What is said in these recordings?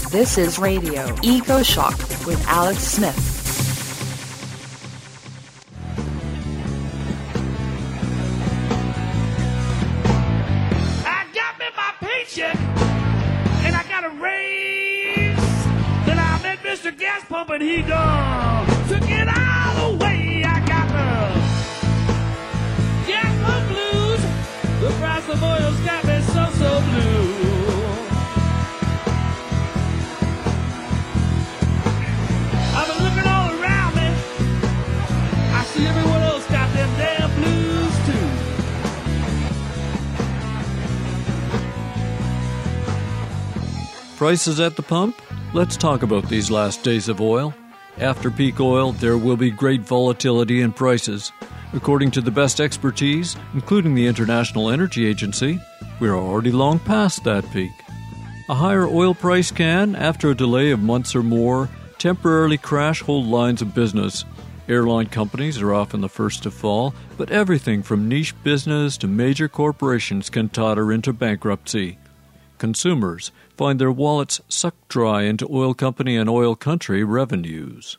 This is Radio Eco Shock with Alex Smith. I got me my paycheck, and I got a raise. Then I met Mr. Gas Pump, and he gone. Took it all away. I got the gas pump blues. The price of oil's got me so blue. I've been looking all around me. I see everyone else got them damn blues too. Prices at the pump? Let's talk about these last days of oil. After peak oil, there will be great volatility in prices. According to the best expertise, including the International Energy Agency, we're already long past that peak. A higher oil price can, after a delay of months or more, temporarily crash whole lines of business. Airline companies are often the first to fall, but everything from niche business to major corporations can totter into bankruptcy. Consumers find their wallets sucked dry into oil company and oil country revenues.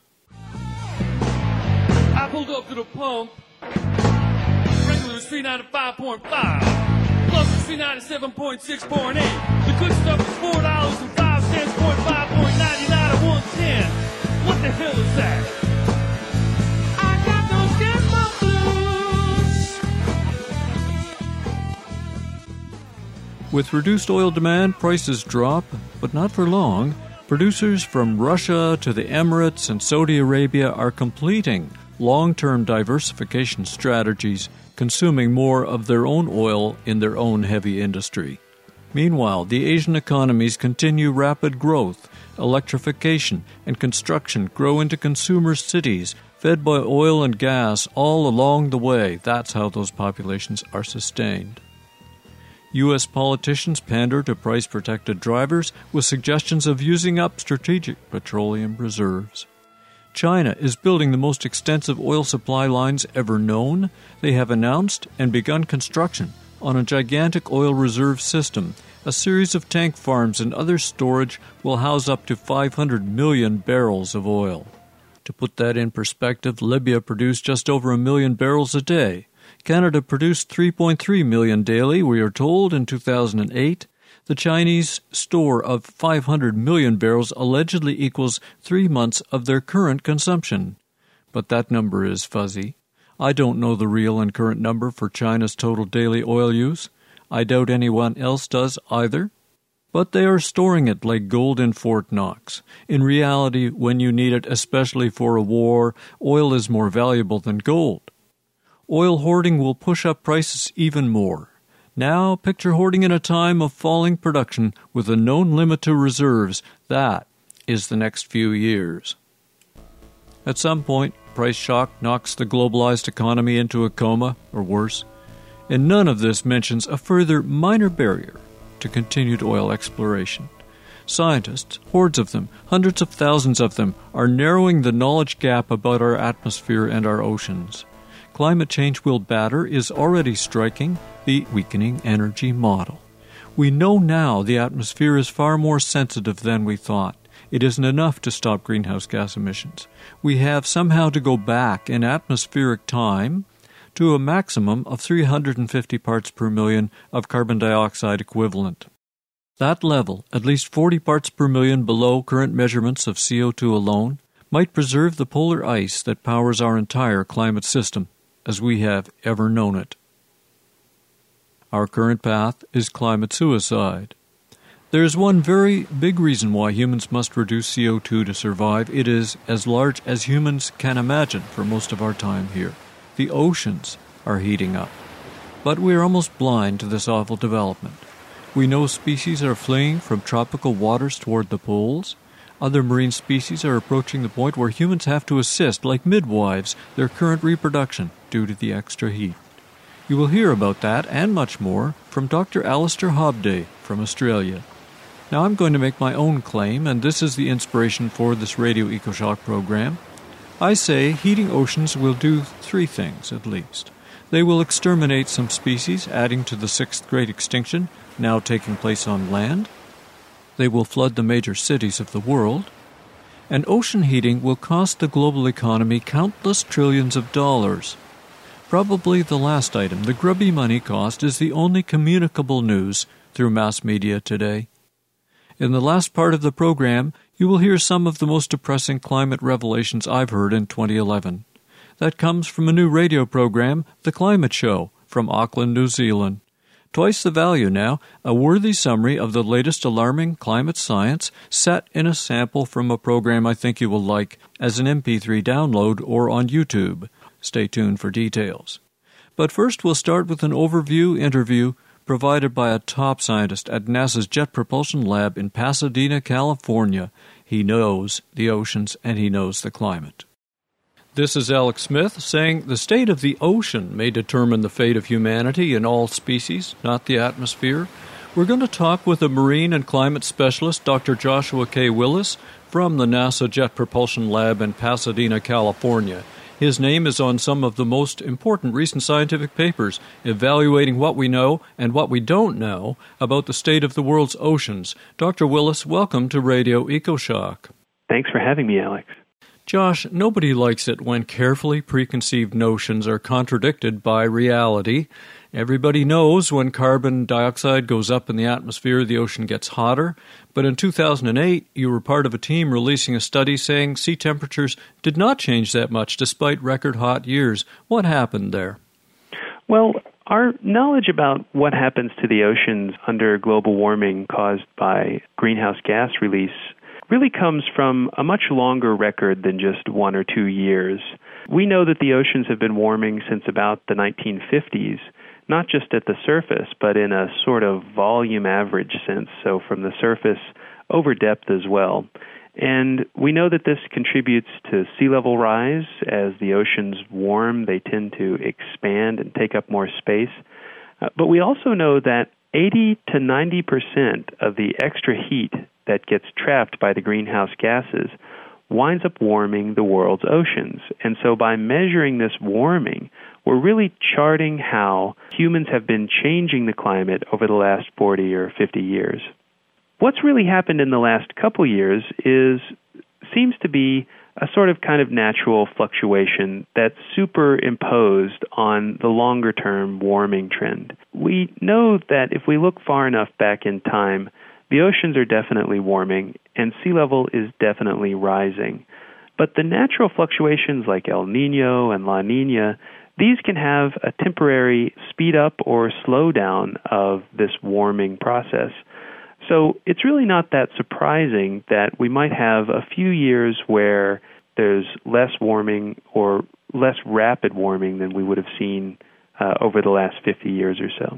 I pulled up to the pump. Regular is $395.5. Plus is $397.6.8. The good stuff is $4.05.5.99 at 110. What the hell is that? I got those gas pump blues. With reduced oil demand, prices drop, but not for long. Producers from Russia to the Emirates and Saudi Arabia are completing long-term diversification strategies, consuming more of their own oil in their own heavy industry. Meanwhile, the Asian economies continue rapid growth. Electrification and construction grow into consumer cities, fed by oil and gas all along the way. That's how those populations are sustained. U.S. politicians pander to price-protected drivers with suggestions of using up strategic petroleum reserves. China is building the most extensive oil supply lines ever known. They have announced and begun construction on a gigantic oil reserve system. A series of tank farms and other storage will house up to 500 million barrels of oil. To put that in perspective, Libya produced just over 1 million barrels a day. Canada produced 3.3 million daily, we are told, in 2008. The Chinese store of 500 million barrels allegedly equals 3 months of their current consumption. But that number is fuzzy. I don't know the real and current number for China's total daily oil use. I doubt anyone else does either. But they are storing it like gold in Fort Knox. In reality, when you need it, especially for a war, oil is more valuable than gold. Oil hoarding will push up prices even more. Now, picture hoarding in a time of falling production with a known limit to reserves. That is the next few years. At some point, price shock knocks the globalized economy into a coma, or worse. And none of this mentions a further minor barrier to continued oil exploration. Scientists, hordes of them, hundreds of thousands of them, are narrowing the knowledge gap about our atmosphere and our oceans. Climate change will batter is already striking the weakening energy model. We know now the atmosphere is far more sensitive than we thought. It isn't enough to stop greenhouse gas emissions. We have somehow to go back in atmospheric time to a maximum of 350 parts per million of carbon dioxide equivalent. That level, at least 40 parts per million below current measurements of CO2 alone, might preserve the polar ice that powers our entire climate system as we have ever known it. Our current path is climate suicide. There is one very big reason why humans must reduce CO2 to survive. It is as large as humans can imagine for most of our time here. The oceans are heating up. But we are almost blind to this awful development. We know species are fleeing from tropical waters toward the poles. Other marine species are approaching the point where humans have to assist, like midwives, their current reproduction due to the extra heat. You will hear about that and much more from Dr. Alistair Hobday from Australia. Now I'm going to make my own claim, and this is the inspiration for this Radio EcoShock program. I say heating oceans will do 3 things at least. They will exterminate some species, adding to the 6th great extinction now taking place on land. they will flood the major cities of the world. And ocean heating will cost the global economy countless trillions of dollars. Probably the last item, the grubby money cost, is the only communicable news through mass media today. In the last part of the program, you will hear some of the most depressing climate revelations I've heard in 2011. That comes from a new radio program, The Climate Show, from Auckland, New Zealand. Twice the value now, a worthy summary of the latest alarming climate science set in a sample from a program I think you will like as an MP3 download or on YouTube. Stay tuned for details. But first we'll start with an overview interview provided by a top scientist at NASA's Jet Propulsion Lab in Pasadena, California. He knows the oceans and he knows the climate. This is Alex Smith saying the state of the ocean may determine the fate of humanity in all species, not the atmosphere. We're going to talk with a marine and climate specialist, Dr. Joshua K. Willis, from the NASA Jet Propulsion Lab in Pasadena, California. His name is on some of the most important recent scientific papers evaluating what we know and what we don't know about the state of the world's oceans. Dr. Willis, welcome to Radio EcoShock. Thanks for having me, Alex. Josh, nobody likes it when carefully preconceived notions are contradicted by reality. Everybody knows when carbon dioxide goes up in the atmosphere, the ocean gets hotter. But in 2008, you were part of a team releasing a study saying sea temperatures did not change that much despite record hot years. What happened there? Well, our knowledge about what happens to the oceans under global warming caused by greenhouse gas release really comes from a much longer record than just 1 or 2 years. We know that the oceans have been warming since about the 1950s, not just at the surface, but in a sort of volume average sense, so from the surface over depth as well. And we know that this contributes to sea level rise. As the oceans warm, they tend to expand and take up more space. But we also know that 80 to 90% of the extra heat that gets trapped by the greenhouse gases winds up warming the world's oceans. And so by measuring this warming, we're really charting how humans have been changing the climate over the last 40 or 50 years. What's really happened in the last couple years seems to be a sort of kind of natural fluctuation that's superimposed on the longer-term warming trend. We know that if we look far enough back in time, the oceans are definitely warming, and sea level is definitely rising. But the natural fluctuations like El Niño and La Niña, these can have a temporary speed up or slow down of this warming process. So it's really not that surprising that we might have a few years where there's less warming or less rapid warming than we would have seen over the last 50 years or so.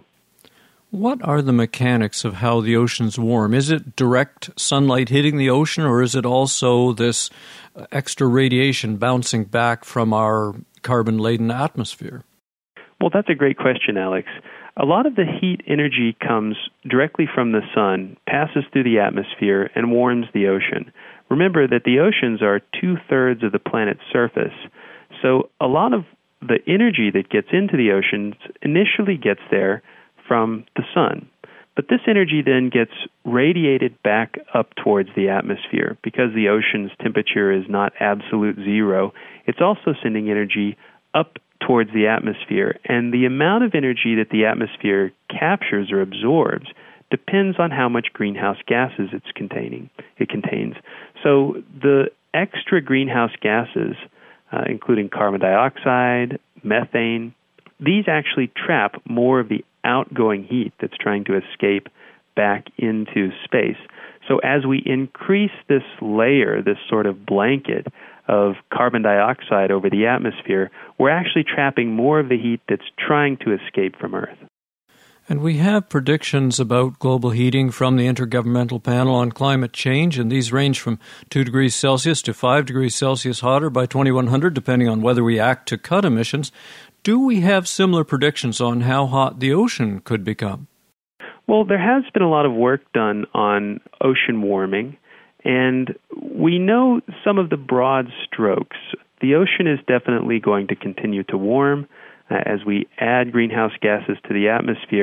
What are the mechanics of how the oceans warm? Is it direct sunlight hitting the ocean, or is it also this extra radiation bouncing back from our carbon-laden atmosphere? Well, that's a great question, Alex. A lot of the heat energy comes directly from the sun, passes through the atmosphere, and warms the ocean. Remember that the oceans are 2/3 of the planet's surface, so a lot of the energy that gets into the oceans initially gets there from the sun. But this energy then gets radiated back up towards the atmosphere. Because the ocean's temperature is not absolute zero, it's also sending energy up towards the atmosphere. And the amount of energy that the atmosphere captures or absorbs depends on how much greenhouse gases it contains. So the extra greenhouse gases, including carbon dioxide, methane, these actually trap more of the outgoing heat that's trying to escape back into space. So as we increase this layer, this sort of blanket of carbon dioxide over the atmosphere, we're actually trapping more of the heat that's trying to escape from Earth. And we have predictions about global heating from the Intergovernmental Panel on Climate Change, and these range from 2 degrees Celsius to 5 degrees Celsius hotter by 2100, depending on whether we act to cut emissions. Do we have similar predictions on how hot the ocean could become? Well, there has been a lot of work done on ocean warming, and we know some of the broad strokes. The ocean is definitely going to continue to warm. As we add greenhouse gases to the atmosphere,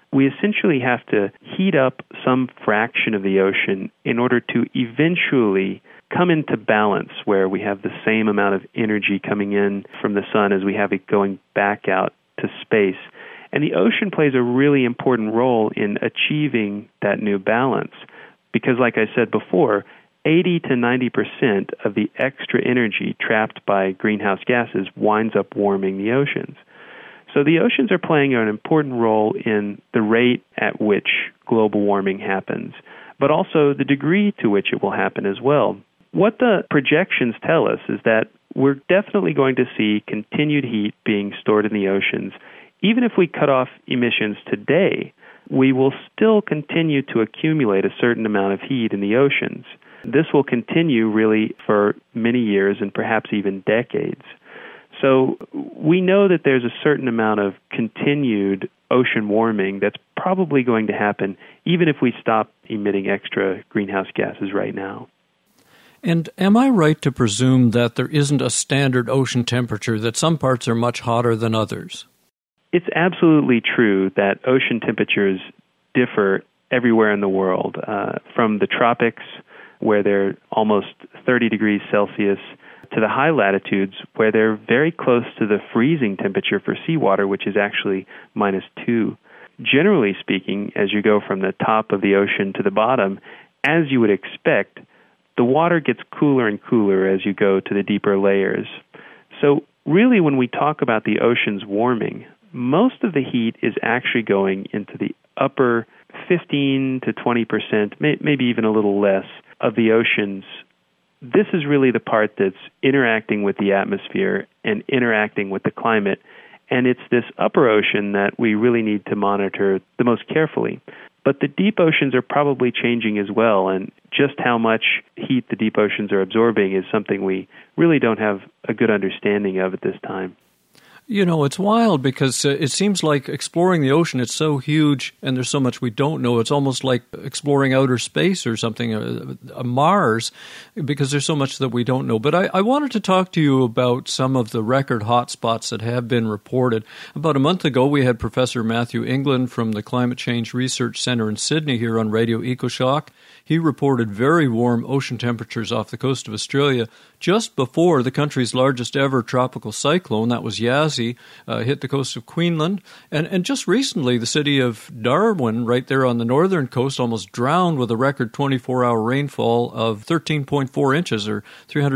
we essentially have to heat up some fraction of the ocean in order to eventually come into balance where we have the same amount of energy coming in from the sun as we have it going back out to space. And the ocean plays a really important role in achieving that new balance because, like I said before, 80 to 90% of the extra energy trapped by greenhouse gases winds up warming the oceans. So the oceans are playing an important role in the rate at which global warming happens, but also the degree to which it will happen as well. What the projections tell us is that we're definitely going to see continued heat being stored in the oceans. Even if we cut off emissions today, we will still continue to accumulate a certain amount of heat in the oceans. This will continue really for many years and perhaps even decades. So we know that there's a certain amount of continued ocean warming that's probably going to happen even if we stop emitting extra greenhouse gases right now. And am I right to presume that there isn't a standard ocean temperature, that some parts are much hotter than others? It's absolutely true that ocean temperatures differ everywhere in the world, from the tropics, where they're almost 30 degrees Celsius, to the high latitudes, where they're very close to the freezing temperature for seawater, which is actually -2. Generally speaking, as you go from the top of the ocean to the bottom, as you would expect, the water gets cooler and cooler as you go to the deeper layers. So really, when we talk about the oceans warming, most of the heat is actually going into the upper 15 to 20%, maybe even a little less, of the oceans. This is really the part that's interacting with the atmosphere and interacting with the climate, and it's this upper ocean that we really need to monitor the most carefully. But the deep oceans are probably changing as well, and just how much heat the deep oceans are absorbing is something we really don't have a good understanding of at this time. You know, it's wild because it seems like exploring the ocean, it's so huge and there's so much we don't know. It's almost like exploring outer space or something, Mars, because there's so much that we don't know. But I wanted to talk to you about some of the record hotspots that have been reported. About a month ago, we had Professor Matthew England from the Climate Change Research Center in Sydney here on Radio EcoShock. He reported very warm ocean temperatures off the coast of Australia just before the country's largest ever tropical cyclone, that was Yazzie, hit the coast of Queensland. And just recently, the city of Darwin, right there on the northern coast, almost drowned with a record 24-hour rainfall of 13.4 inches or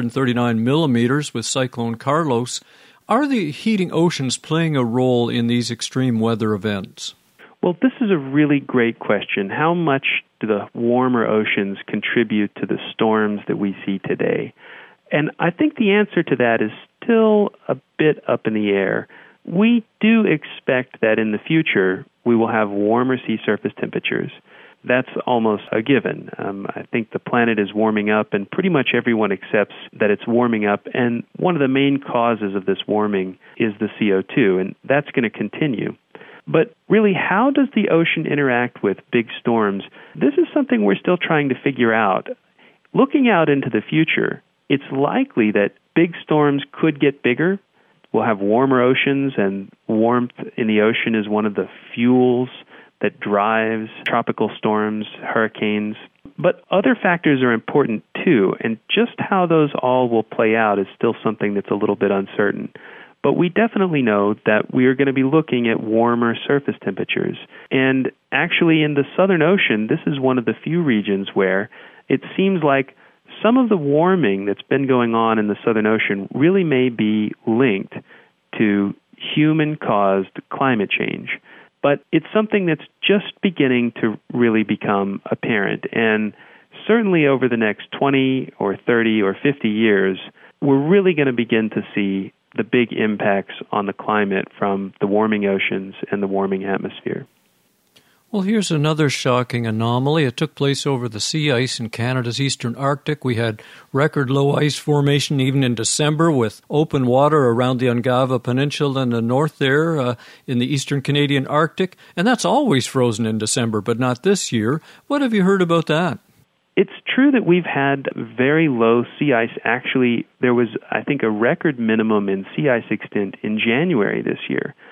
339 millimeters with Cyclone Carlos. Are the heating oceans playing a role in these extreme weather events? Well, this is a really great question. How much do the warmer oceans contribute to the storms that we see today? And I think the answer to that is still a bit up in the air. We do expect that in the future we will have warmer sea surface temperatures. That's almost a given. I think the planet is warming up, and pretty much everyone accepts that it's warming up. And one of the main causes of this warming is the CO2, and that's going to continue. But really, how does the ocean interact with big storms? This is something we're still trying to figure out. Looking out into the future, it's likely that big storms could get bigger. We'll have warmer oceans, and warmth in the ocean is one of the fuels that drives tropical storms, hurricanes. But other factors are important too, and just how those all will play out is still something that's a little bit uncertain. But we definitely know that we are going to be looking at warmer surface temperatures. And actually in the Southern Ocean, this is one of the few regions where it seems like some of the warming that's been going on in the Southern Ocean really may be linked to human-caused climate change. But it's something that's just beginning to really become apparent. And certainly over the next 20 or 30 or 50 years, we're really going to begin to see the big impacts on the climate from the warming oceans and the warming atmosphere. Well, here's another shocking anomaly. It took place over the sea ice in Canada's eastern Arctic. We had record low ice formation even in December with open water around the Ungava Peninsula in the north there in the eastern Canadian Arctic. And that's always frozen in December, but not this year. What have you heard about that? It's true that we've had very low sea ice. Actually, there was, I think, a record minimum in sea ice extent in January this year.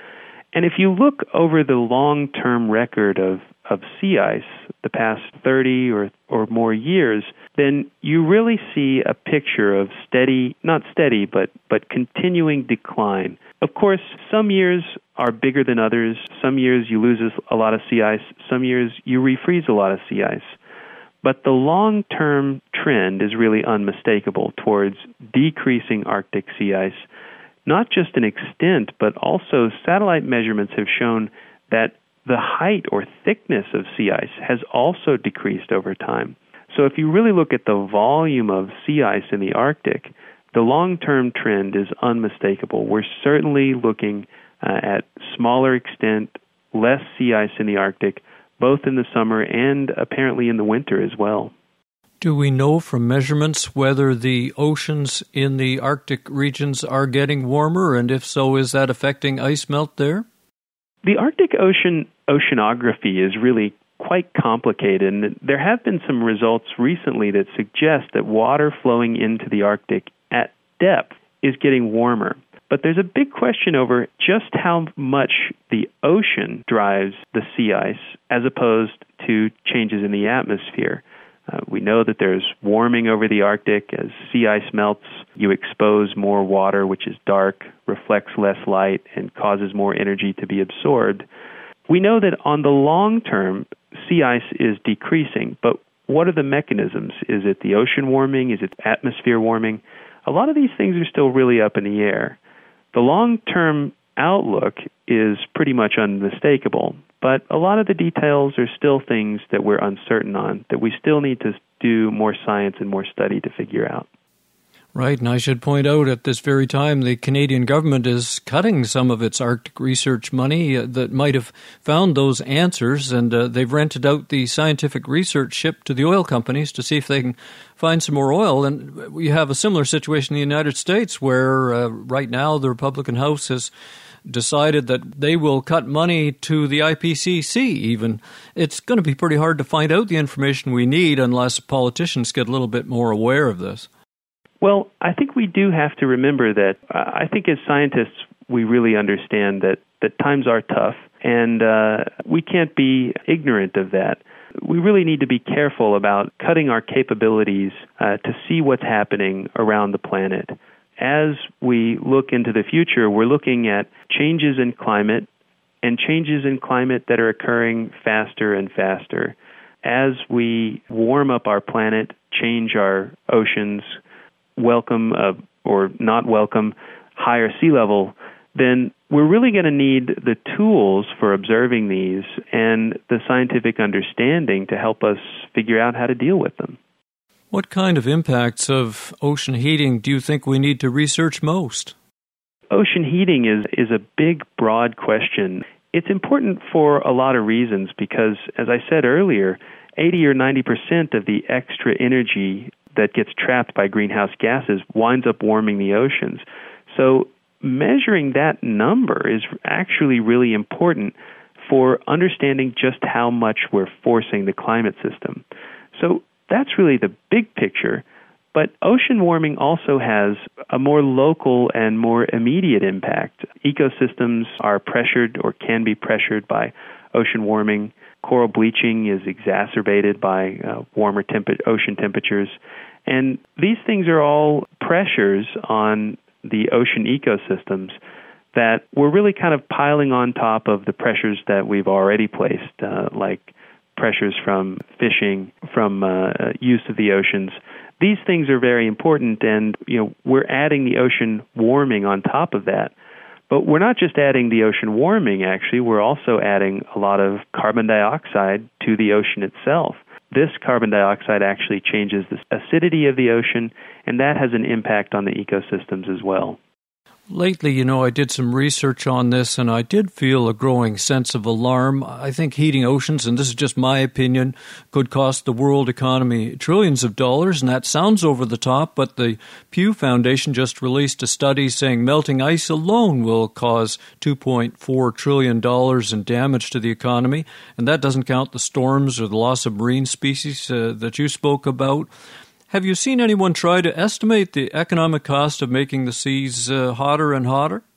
And if you look over the long-term record of sea ice, the past 30 or more years, then you really see a picture of not steady, but continuing decline. Of course, some years are bigger than others. Some years you lose a lot of sea ice. Some years you refreeze a lot of sea ice. But the long-term trend is really unmistakable towards decreasing Arctic sea ice, not just in extent, but also satellite measurements have shown that the height or thickness of sea ice has also decreased over time. So if you really look at the volume of sea ice in the Arctic, the long-term trend is unmistakable. We're certainly looking at smaller extent, less sea ice in the Arctic, both in the summer and apparently in the winter as well. Do we know from measurements whether the oceans in the Arctic regions are getting warmer, and if so, is that affecting ice melt there? The Arctic Ocean oceanography is really quite complicated, and there have been some results recently that suggest that water flowing into the Arctic at depth is getting warmer. But there's a big question over just how much the ocean drives the sea ice as opposed to changes in the atmosphere. We know that there's warming over the Arctic. As sea ice melts, you expose more water, which is dark, reflects less light, and causes more energy to be absorbed. We know that on the long term, sea ice is decreasing, but what are the mechanisms? Is it the ocean warming? Is it atmosphere warming? A lot of these things are still really up in the air. The long-term outlook is pretty much unmistakable, but a lot of the details are still things that we're uncertain on, that we still need to do more science and more study to figure out. Right, and I should point out at this very time the Canadian government is cutting some of its Arctic research money that might have found those answers, and they've rented out the scientific research ship to the oil companies to see if they can find some more oil. And we have a similar situation in the United States where right now the Republican House has decided that they will cut money to the IPCC even. It's going to be pretty hard to find out the information we need unless politicians get a little bit more aware of this. Well, I think we do have to remember that I think as scientists we really understand that times are tough, and we can't be ignorant of that. We really need to be careful about cutting our capabilities to see what's happening around the planet. As we look into the future, we're looking at changes in climate and changes in climate that are occurring faster and faster. As we warm up our planet, change our oceans, welcome or not welcome higher sea level, then we're really going to need the tools for observing these and the scientific understanding to help us figure out how to deal with them. What kind of impacts of ocean heating do you think we need to research most? Ocean heating is a big, broad question. It's important for a lot of reasons because, as I said earlier, 80 or 90% of the extra energy that gets trapped by greenhouse gases winds up warming the oceans. So measuring that number is actually really important for understanding just how much we're forcing the climate system. So that's really the big picture. But ocean warming also has a more local and more immediate impact. Ecosystems are pressured or can be pressured by ocean warming. Coral bleaching is exacerbated by warmer ocean temperatures. And these things are all pressures on the ocean ecosystems that we're really kind of piling on top of the pressures that we've already placed, like pressures from fishing, from use of the oceans. These things are very important, and we're adding the ocean warming on top of that. But we're not just adding the ocean warming, actually. We're also adding a lot of carbon dioxide to the ocean itself. This carbon dioxide actually changes the acidity of the ocean, and that has an impact on the ecosystems as well. Lately, I did some research on this, and I did feel a growing sense of alarm. I think heating oceans, and this is just my opinion, could cost the world economy trillions of dollars, and that sounds over the top, but the Pew Foundation just released a study saying melting ice alone will cause $2.4 trillion in damage to the economy, and that doesn't count the storms or the loss of marine species that you spoke about. Have you seen anyone try to estimate the economic cost of making the seas hotter and hotter?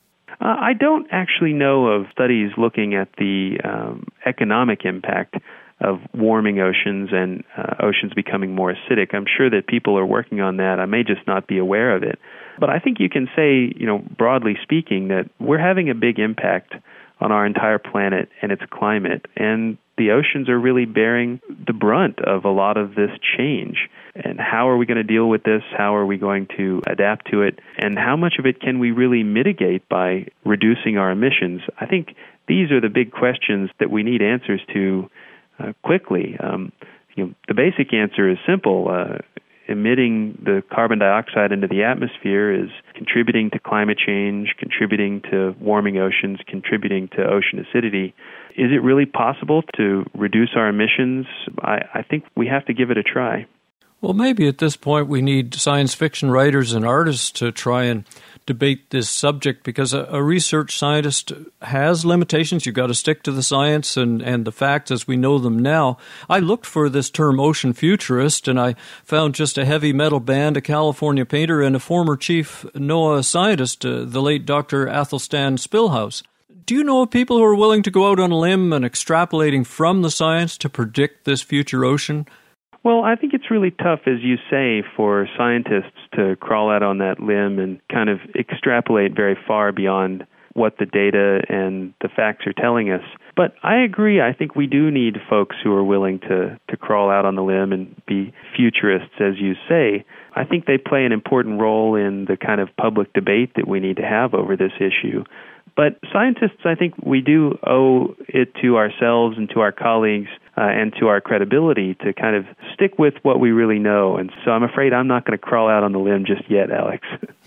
I don't actually know of studies looking at the economic impact of warming oceans and oceans becoming more acidic. I'm sure that people are working on that. I may just not be aware of it. But I think you can say, broadly speaking, that we're having a big impact on our entire planet and its climate, and the oceans are really bearing the brunt of a lot of this change. And how are we going to deal with this? How are we going to adapt to it? And how much of it can we really mitigate by reducing our emissions? I think these are the big questions that we need answers to quickly. The basic answer is simple. Emitting the carbon dioxide into the atmosphere is contributing to climate change, contributing to warming oceans, contributing to ocean acidity. Is it really possible to reduce our emissions? I think we have to give it a try. Well, maybe at this point we need science fiction writers and artists to try and debate this subject, because a research scientist has limitations. You've got to stick to the science and the facts as we know them now. I looked for this term ocean futurist, and I found just a heavy metal band, a California painter, and a former chief NOAA scientist, the late Dr. Athelstan Spilhouse. Do you know of people who are willing to go out on a limb and extrapolating from the science to predict this future ocean? Well, I think it's really tough, as you say, for scientists to crawl out on that limb and kind of extrapolate very far beyond what the data and the facts are telling us. But I agree. I think we do need folks who are willing to crawl out on the limb and be futurists, as you say. I think they play an important role in the kind of public debate that we need to have over this issue. But scientists, I think we do owe it to ourselves and to our colleagues and to our credibility to kind of stick with what we really know. And so I'm afraid I'm not going to crawl out on the limb just yet, Alex.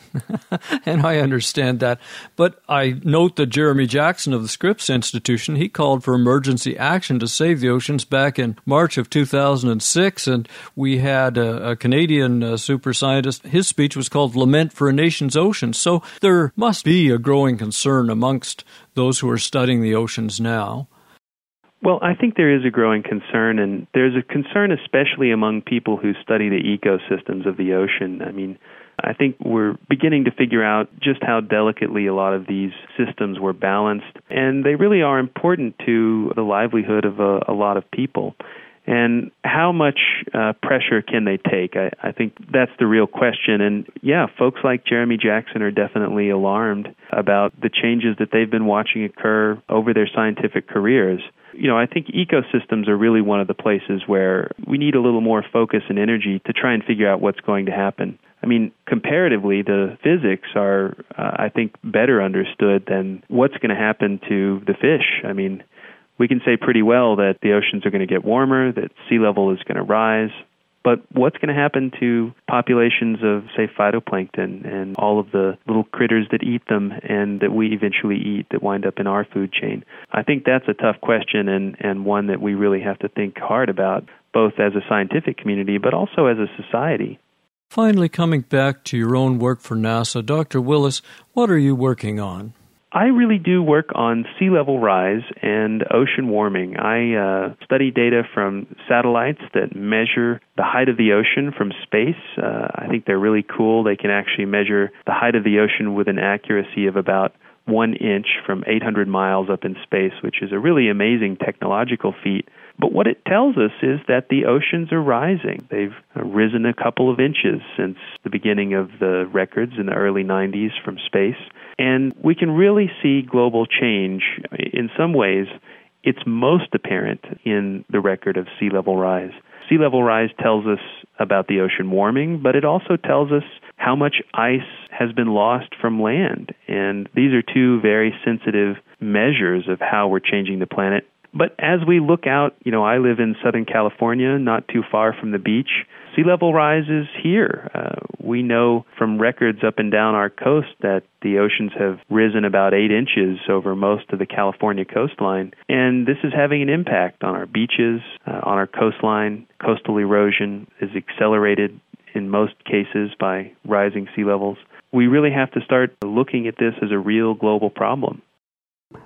And I understand that. But I note that Jeremy Jackson of the Scripps Institution, he called for emergency action to save the oceans back in March of 2006. And we had a Canadian super scientist. His speech was called Lament for a Nation's Oceans. So there must be a growing concern amongst those who are studying the oceans now. Well, I think there is a growing concern, and there's a concern especially among people who study the ecosystems of the ocean. I mean, I think we're beginning to figure out just how delicately a lot of these systems were balanced, and they really are important to the livelihood of a lot of people. And how much pressure can they take? I think that's the real question. And yeah, folks like Jeremy Jackson are definitely alarmed about the changes that they've been watching occur over their scientific careers. I think ecosystems are really one of the places where we need a little more focus and energy to try and figure out what's going to happen. I mean, comparatively, the physics are, I think, better understood than what's going to happen to the fish. I mean, we can say pretty well that the oceans are going to get warmer, that sea level is going to rise. But what's going to happen to populations of, say, phytoplankton and all of the little critters that eat them and that we eventually eat that wind up in our food chain? I think that's a tough question and one that we really have to think hard about, both as a scientific community but also as a society. Finally, coming back to your own work for NASA, Dr. Willis, what are you working on? I really do work on sea level rise and ocean warming. I study data from satellites that measure the height of the ocean from space. I think they're really cool. They can actually measure the height of the ocean with an accuracy of about 1 inch from 800 miles up in space, which is a really amazing technological feat. But what it tells us is that the oceans are rising. They've risen a couple of inches since the beginning of the records in the early 90s from space. And we can really see global change. In some ways, it's most apparent in the record of sea level rise. Sea level rise tells us about the ocean warming, but it also tells us how much ice has been lost from land. And these are two very sensitive measures of how we're changing the planet. But as we look out, I live in Southern California, not too far from the beach. Sea level rise is here. We know from records up and down our coast that the oceans have risen about 8 inches over most of the California coastline. And this is having an impact on our beaches, on our coastline. Coastal erosion is accelerated in most cases by rising sea levels. We really have to start looking at this as a real global problem.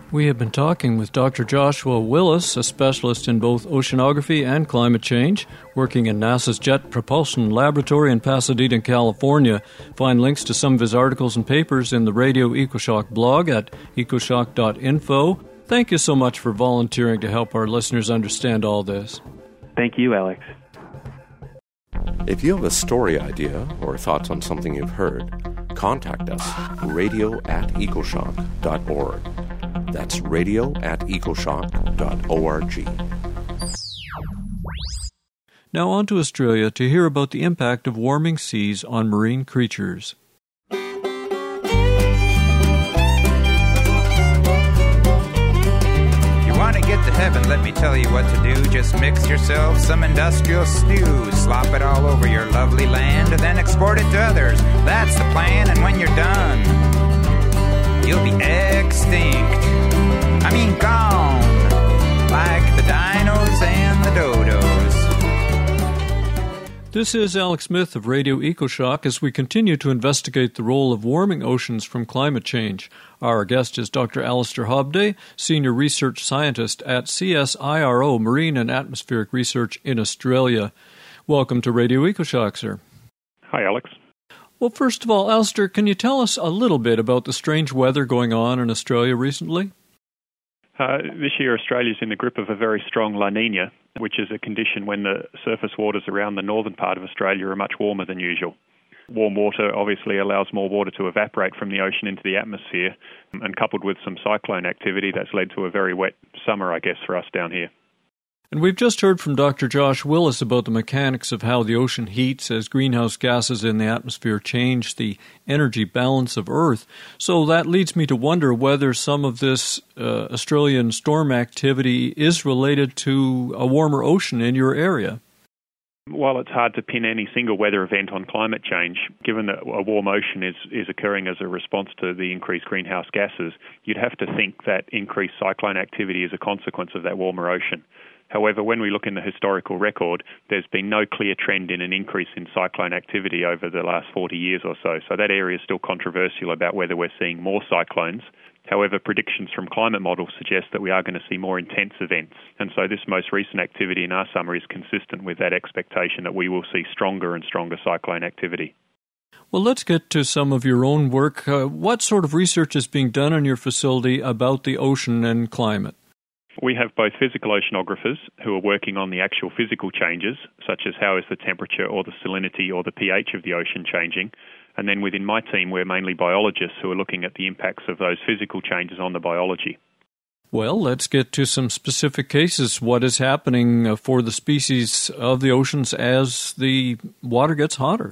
We have been talking with Dr. Joshua Willis, a specialist in both oceanography and climate change, working in NASA's Jet Propulsion Laboratory in Pasadena, California. Find links to some of his articles and papers in the Radio EcoShock blog at ecoshock.info. Thank you so much for volunteering to help our listeners understand all this. Thank you, Alex. If you have a story idea or thoughts on something you've heard, contact us, radio@ecoshock.org. That's radio@ecoshock.org. Now on to Australia to hear about the impact of warming seas on marine creatures. Want to get to heaven, let me tell you what to do. Just mix yourself some industrial stew. Slop it all over your lovely land, and then export it to others. That's the plan, and when you're done, you'll be extinct. I mean gone, like the dinos and the dodos. This is Alex Smith of Radio EcoShock as we continue to investigate the role of warming oceans from climate change. Our guest is Dr. Alistair Hobday, Senior Research Scientist at CSIRO Marine and Atmospheric Research in Australia. Welcome to Radio EcoShock, sir. Hi, Alex. Well, first of all, Alistair, can you tell us a little bit about the strange weather going on in Australia recently? This year, Australia is in the grip of a very strong La Nina, which is a condition when the surface waters around the northern part of Australia are much warmer than usual. Warm water obviously allows more water to evaporate from the ocean into the atmosphere, and coupled with some cyclone activity, that's led to a very wet summer, I guess, for us down here. And we've just heard from Dr. Josh Willis about the mechanics of how the ocean heats as greenhouse gases in the atmosphere change the energy balance of Earth. So that leads me to wonder whether some of this Australian storm activity is related to a warmer ocean in your area. While it's hard to pin any single weather event on climate change, given that a warm ocean is occurring as a response to the increased greenhouse gases, you'd have to think that increased cyclone activity is a consequence of that warmer ocean. However, when we look in the historical record, there's been no clear trend in an increase in cyclone activity over the last 40 years or so. So that area is still controversial about whether we're seeing more cyclones. However, predictions from climate models suggest that we are going to see more intense events. And so this most recent activity in our summer is consistent with that expectation that we will see stronger and stronger cyclone activity. Well, let's get to some of your own work. What sort of research is being done in your facility about the ocean and climate? We have both physical oceanographers who are working on the actual physical changes, such as how is the temperature or the salinity or the pH of the ocean changing. And then within my team, we're mainly biologists who are looking at the impacts of those physical changes on the biology. Well, let's get to some specific cases. What is happening for the species of the oceans as the water gets hotter?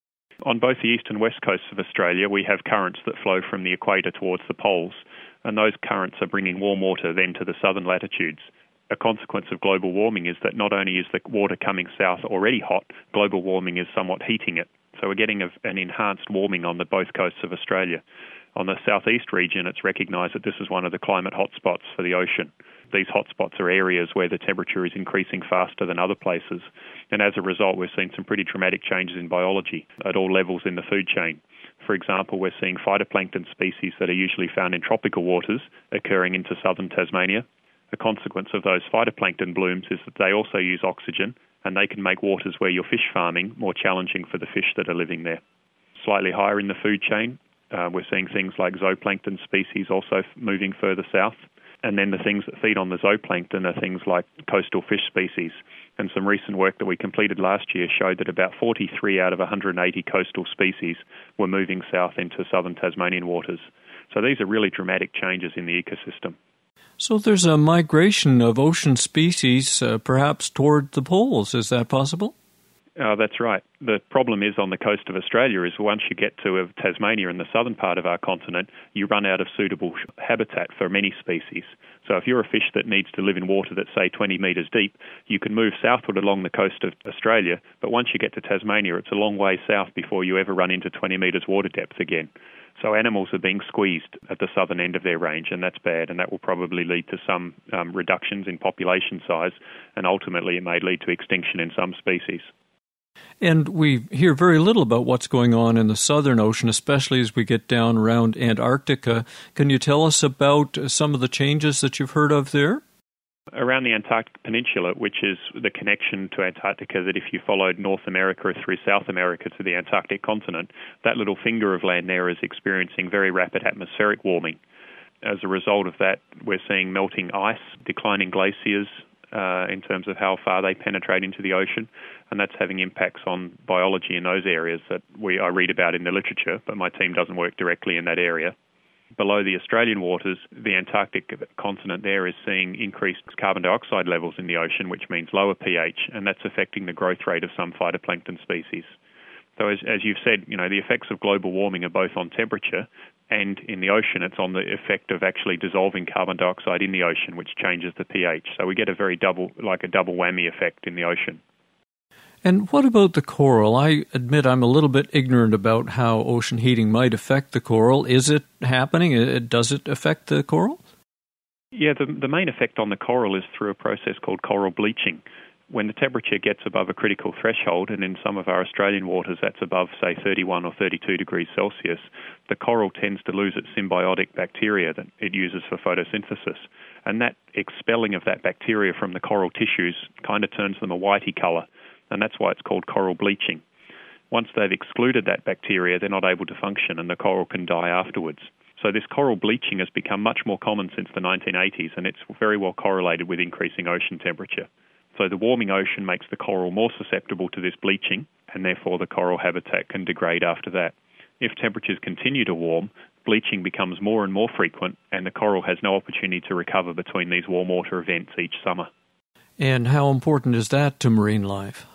On both the east and west coasts of Australia, we have currents that flow from the equator towards the poles. And those currents are bringing warm water then to the southern latitudes. A consequence of global warming is that not only is the water coming south already hot, global warming is somewhat heating it. So we're getting an enhanced warming on the both coasts of Australia. On the southeast region, it's recognised that this is one of the climate hotspots for the ocean. These hotspots are areas where the temperature is increasing faster than other places. And as a result, we're seeing some pretty dramatic changes in biology at all levels in the food chain. For example, we're seeing phytoplankton species that are usually found in tropical waters occurring into southern Tasmania. A consequence of those phytoplankton blooms is that they also use oxygen, and they can make waters where you're fish farming more challenging for the fish that are living there. Slightly higher in the food chain, we're seeing things like zooplankton species also moving further south. And then the things that feed on the zooplankton are things like coastal fish species. And some recent work that we completed last year showed that about 43 out of 180 coastal species were moving south into southern Tasmanian waters. So these are really dramatic changes in the ecosystem. So there's a migration of ocean species perhaps toward the poles. Is that possible? That's right. The problem is on the coast of Australia is once you get to Tasmania in the southern part of our continent, you run out of suitable habitat for many species. So if you're a fish that needs to live in water that's, say, 20 metres deep, you can move southward along the coast of Australia, but once you get to Tasmania, it's a long way south before you ever run into 20 metres water depth again. So animals are being squeezed at the southern end of their range, and that's bad, and that will probably lead to some reductions in population size, and ultimately it may lead to extinction in some species. And we hear very little about what's going on in the Southern Ocean, especially as we get down around Antarctica. Can you tell us about some of the changes that you've heard of there? Around the Antarctic Peninsula, which is the connection to Antarctica, that if you followed North America through South America to the Antarctic continent, that little finger of land there is experiencing very rapid atmospheric warming. As a result of that, we're seeing melting ice, declining glaciers in terms of how far they penetrate into the ocean, and that's having impacts on biology in those areas that I read about in the literature, but my team doesn't work directly in that area. Below the Australian waters, the Antarctic continent there is seeing increased carbon dioxide levels in the ocean, which means lower pH, and that's affecting the growth rate of some phytoplankton species. So as you've said, the effects of global warming are both on temperature and in the ocean it's on the effect of actually dissolving carbon dioxide in the ocean, which changes the pH. So we get a double whammy effect in the ocean. And what about the coral? I admit I'm a little bit ignorant about how ocean heating might affect the coral. Is it happening? Does it affect the coral? Yeah, the main effect on the coral is through a process called coral bleaching. When the temperature gets above a critical threshold, and in some of our Australian waters that's above, say, 31 or 32 degrees Celsius, the coral tends to lose its symbiotic bacteria that it uses for photosynthesis. And that expelling of that bacteria from the coral tissues kind of turns them a whitey colour, and that's why it's called coral bleaching. Once they've excluded that bacteria, they're not able to function, and the coral can die afterwards. So this coral bleaching has become much more common since the 1980s, and it's very well correlated with increasing ocean temperature. So the warming ocean makes the coral more susceptible to this bleaching, and therefore the coral habitat can degrade after that. If temperatures continue to warm, bleaching becomes more and more frequent, and the coral has no opportunity to recover between these warm water events each summer. And how important is that to marine life?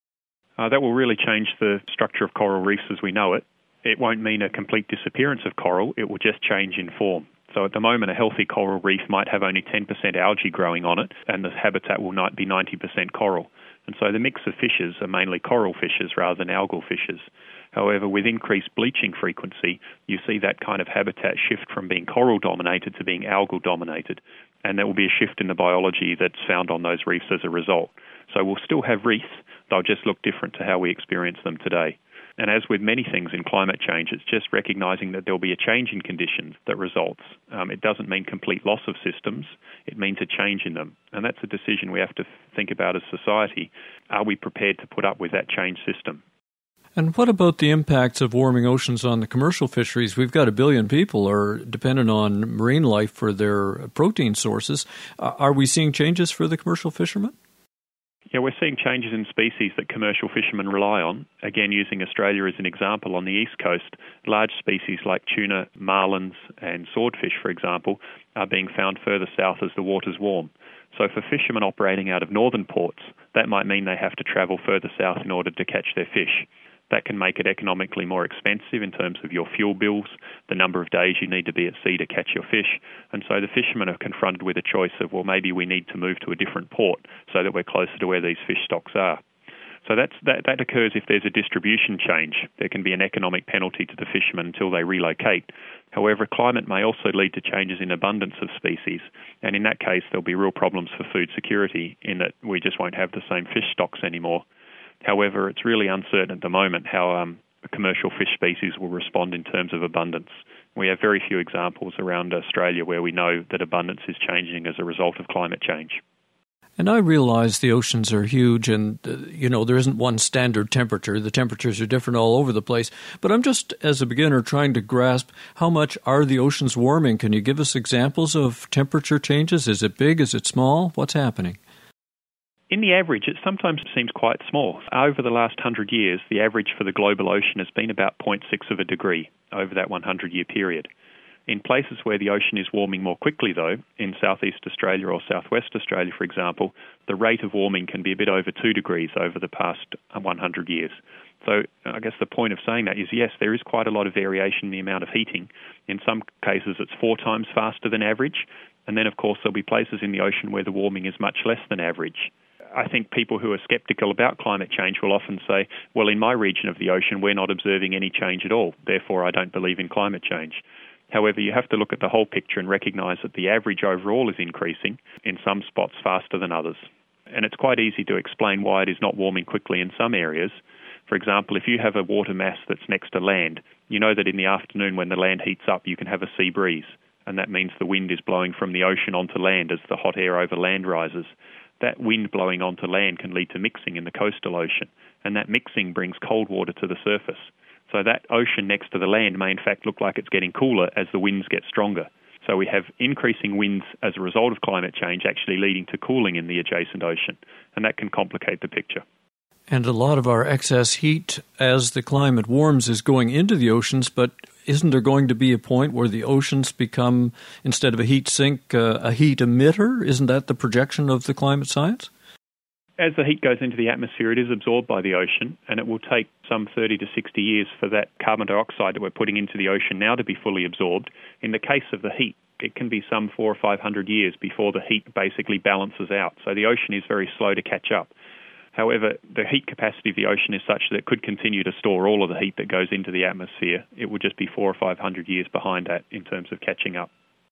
That will really change the structure of coral reefs as we know it. It won't mean a complete disappearance of coral, it will just change in form. So at the moment, a healthy coral reef might have only 10% algae growing on it, and the habitat will not be 90% coral. And so the mix of fishes are mainly coral fishes rather than algal fishes. However, with increased bleaching frequency, you see that kind of habitat shift from being coral-dominated to being algal-dominated. And there will be a shift in the biology that's found on those reefs as a result. So we'll still have reefs, they'll just look different to how we experience them today. And as with many things in climate change, it's just recognizing that there'll be a change in conditions that results. It doesn't mean complete loss of systems, it means a change in them. And that's a decision we have to think about as society. Are we prepared to put up with that changed system? And what about the impacts of warming oceans on the commercial fisheries? We've got 1 billion people who are dependent on marine life for their protein sources. Are we seeing changes for the commercial fishermen? Yeah, we're seeing changes in species that commercial fishermen rely on. Again, using Australia as an example, on the east coast, large species like tuna, marlins and swordfish, for example, are being found further south as the waters warm. So for fishermen operating out of northern ports, that might mean they have to travel further south in order to catch their fish. That can make it economically more expensive in terms of your fuel bills, the number of days you need to be at sea to catch your fish. And so the fishermen are confronted with a choice of, well, maybe we need to move to a different port so that we're closer to where these fish stocks are. So that occurs if there's a distribution change. There can be an economic penalty to the fishermen until they relocate. However, climate may also lead to changes in abundance of species, and in that case there'll be real problems for food security in that we just won't have the same fish stocks anymore. However, it's really uncertain at the moment how commercial fish species will respond in terms of abundance. We have very few examples around Australia where we know that abundance is changing as a result of climate change. And I realize the oceans are huge and, there isn't one standard temperature. The temperatures are different all over the place. But I'm just, as a beginner, trying to grasp how much are the oceans warming. Can you give us examples of temperature changes? Is it big? Is it small? What's happening? In the average, it sometimes seems quite small. Over the last 100 years, the average for the global ocean has been about 0.6 of a degree over that 100-year period. In places where the ocean is warming more quickly, though, in southeast Australia or southwest Australia, for example, the rate of warming can be a bit over 2 degrees over the past 100 years. So I guess the point of saying that is, yes, there is quite a lot of variation in the amount of heating. In some cases, it's 4 times faster than average. And then, of course, there'll be places in the ocean where the warming is much less than average. I think people who are sceptical about climate change will often say, well, in my region of the ocean, we're not observing any change at all. Therefore, I don't believe in climate change. However, you have to look at the whole picture and recognise that the average overall is increasing, in some spots faster than others. And it's quite easy to explain why it is not warming quickly in some areas. For example, if you have a water mass that's next to land, you know that in the afternoon when the land heats up, you can have a sea breeze. And that means the wind is blowing from the ocean onto land as the hot air over land rises. That wind blowing onto land can lead to mixing in the coastal ocean. And that mixing brings cold water to the surface. So that ocean next to the land may in fact look like it's getting cooler as the winds get stronger. So we have increasing winds as a result of climate change actually leading to cooling in the adjacent ocean. And that can complicate the picture. And a lot of our excess heat as the climate warms is going into the oceans, but isn't there going to be a point where the oceans become, instead of a heat sink, a heat emitter? Isn't that the projection of the climate science? As the heat goes into the atmosphere, it is absorbed by the ocean, and it will take some 30 to 60 years for that carbon dioxide that we're putting into the ocean now to be fully absorbed. In the case of the heat, it can be some 400 or 500 years before the heat basically balances out. So the ocean is very slow to catch up. However, the heat capacity of the ocean is such that it could continue to store all of the heat that goes into the atmosphere. It would just be 400 or 500 years behind that in terms of catching up.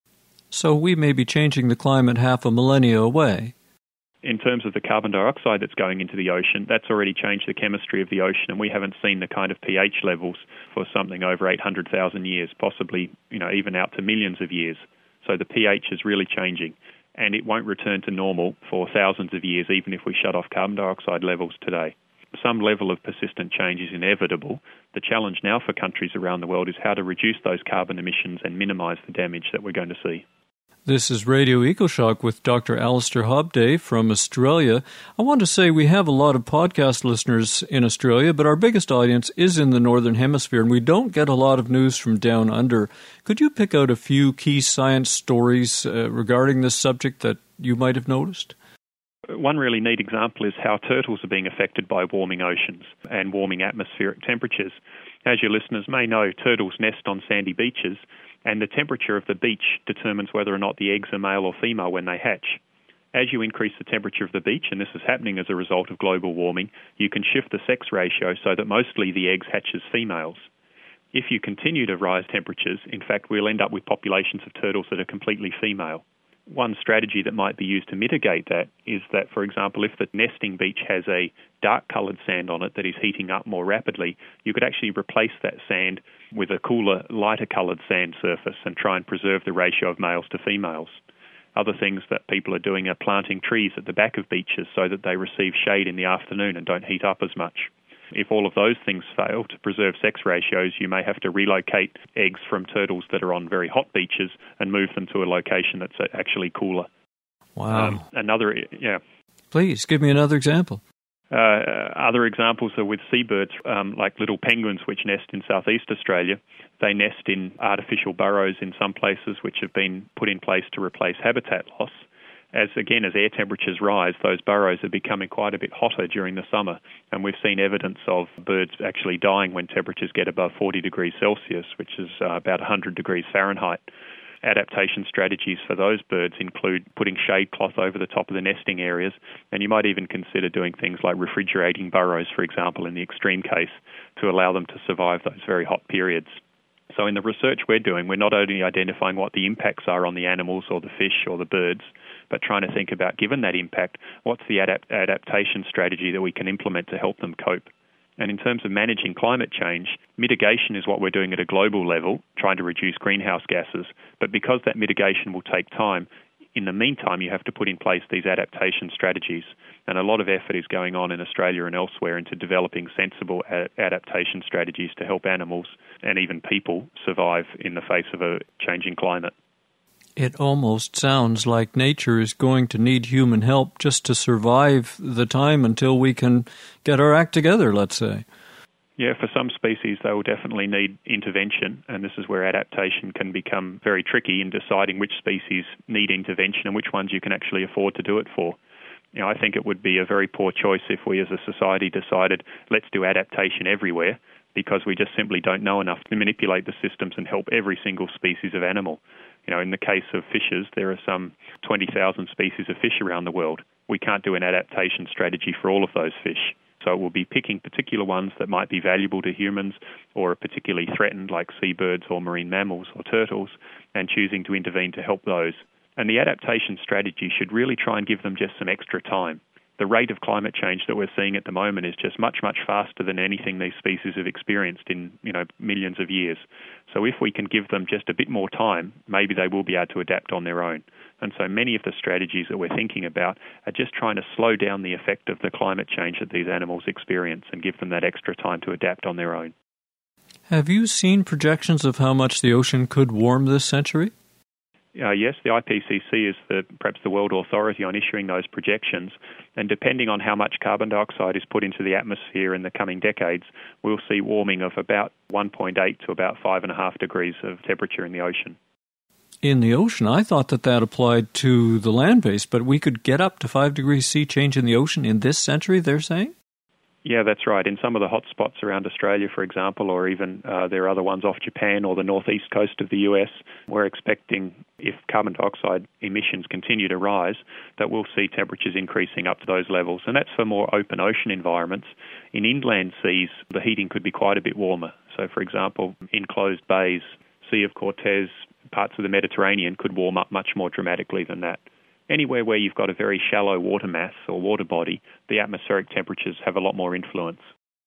So we may be changing the climate half a millennia away. In terms of the carbon dioxide that's going into the ocean, that's already changed the chemistry of the ocean, and we haven't seen the kind of pH levels for something over 800,000 years, possibly even out to millions of years. So the pH is really changing. And it won't return to normal for thousands of years, even if we shut off carbon dioxide levels today. Some level of persistent change is inevitable. The challenge now for countries around the world is how to reduce those carbon emissions and minimise the damage that we're going to see. This is Radio EcoShock with Dr. Alistair Hobday from Australia. I want to say we have a lot of podcast listeners in Australia, but our biggest audience is in the Northern Hemisphere, and we don't get a lot of news from down under. Could you pick out a few key science stories regarding this subject that you might have noticed? One really neat example is how turtles are being affected by warming oceans and warming atmospheric temperatures. As your listeners may know, turtles nest on sandy beaches, and the temperature of the beach determines whether or not the eggs are male or female when they hatch. As you increase the temperature of the beach, and this is happening as a result of global warming, you can shift the sex ratio so that mostly the eggs hatch as females. If you continue to rise temperatures, in fact, we'll end up with populations of turtles that are completely female. One strategy that might be used to mitigate that is that, for example, if the nesting beach has a dark-coloured sand on it that is heating up more rapidly, you could actually replace that sand with a cooler, lighter-coloured sand surface and try and preserve the ratio of males to females. Other things that people are doing are planting trees at the back of beaches so that they receive shade in the afternoon and don't heat up as much. If all of those things fail to preserve sex ratios, you may have to relocate eggs from turtles that are on very hot beaches and move them to a location that's actually cooler. Wow. Please, give me another example. Other examples are with seabirds, like little penguins which nest in southeast Australia. They nest in artificial burrows in some places which have been put in place to replace habitat loss. As air temperatures rise, those burrows are becoming quite a bit hotter during the summer, and we've seen evidence of birds actually dying when temperatures get above 40 degrees Celsius, which is about 100 degrees Fahrenheit. Adaptation strategies for those birds include putting shade cloth over the top of the nesting areas, and you might even consider doing things like refrigerating burrows, for example, in the extreme case, to allow them to survive those very hot periods. So in the research we're doing, we're not only identifying what the impacts are on the animals or the fish or the birds, but trying to think about, given that impact, what's the adaptation strategy that we can implement to help them cope. And in terms of managing climate change, mitigation is what we're doing at a global level, trying to reduce greenhouse gases. But because that mitigation will take time, in the meantime, you have to put in place these adaptation strategies. And a lot of effort is going on in Australia and elsewhere into developing sensible adaptation strategies to help animals and even people survive in the face of a changing climate. It almost sounds like nature is going to need human help just to survive the time until we can get our act together, let's say. Yeah, for some species, they will definitely need intervention, and this is where adaptation can become very tricky in deciding which species need intervention and which ones you can actually afford to do it for. I think it would be a very poor choice if we as a society decided, let's do adaptation everywhere, because we just simply don't know enough to manipulate the systems and help every single species of animal. In the case of fishes, there are some 20,000 species of fish around the world. We can't do an adaptation strategy for all of those fish. So we'll be picking particular ones that might be valuable to humans or are particularly threatened, like seabirds or marine mammals or turtles, and choosing to intervene to help those. And the adaptation strategy should really try and give them just some extra time. the rate of climate change that we're seeing at the moment is just much, much faster than anything these species have experienced in, millions of years. So if we can give them just a bit more time, maybe they will be able to adapt on their own. And so many of the strategies that we're thinking about are just trying to slow down the effect of the climate change that these animals experience and give them that extra time to adapt on their own. Have you seen projections of how much the ocean could warm this century? Yes, the IPCC is perhaps the world authority on issuing those projections, and depending on how much carbon dioxide is put into the atmosphere in the coming decades, we'll see warming of about 1.8 to about 5.5 degrees of temperature in the ocean. In the ocean? I thought that applied to the land base, but we could get up to 5 degrees C change in the ocean in this century, they're saying? Yeah, that's right. In some of the hot spots around Australia, for example, or even there are other ones off Japan or the northeast coast of the US, we're expecting, if carbon dioxide emissions continue to rise, that we'll see temperatures increasing up to those levels. And that's for more open ocean environments. In inland seas, the heating could be quite a bit warmer. So, for example, enclosed bays, Sea of Cortez, parts of the Mediterranean could warm up much more dramatically than that. Anywhere where you've got a very shallow water mass or water body, the atmospheric temperatures have a lot more influence.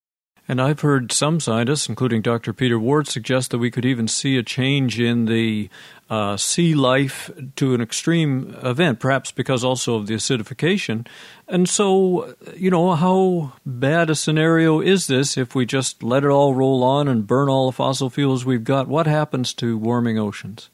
And I've heard some scientists, including Dr. Peter Ward, suggest that we could even see a change in the sea life to an extreme event, perhaps because also of the acidification. And so, how bad a scenario is this if we just let it all roll on and burn all the fossil fuels we've got? What happens to warming oceans?